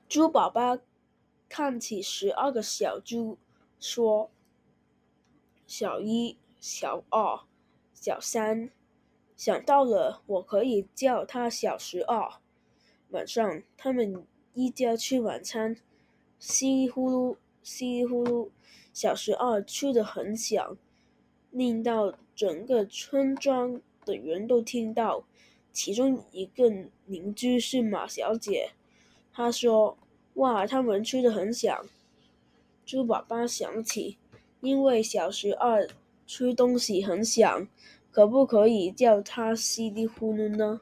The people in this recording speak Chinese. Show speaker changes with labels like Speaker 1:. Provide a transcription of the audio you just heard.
Speaker 1: 猪宝宝看起12个小猪，说：小一、小二、小三，想到了，我可以叫他小12。晚上，他们一家吃晚餐，稀里呼噜，稀里呼噜，小12吃得很响，令到整个村庄的人都听到。其中一个邻居是马小姐，她说：哇，他们吃得很响。猪宝宝想起，因为小12吃东西很响，可不可以叫他稀里呼噜呢？